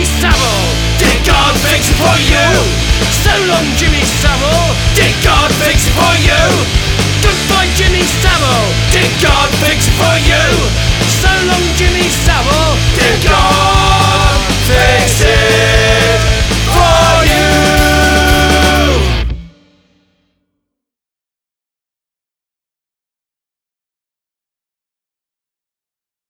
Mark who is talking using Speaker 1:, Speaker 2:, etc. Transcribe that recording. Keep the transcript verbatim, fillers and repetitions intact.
Speaker 1: Jimmy Savile, did God fix it for you? So long Jimmy Savile, did God fix it for you?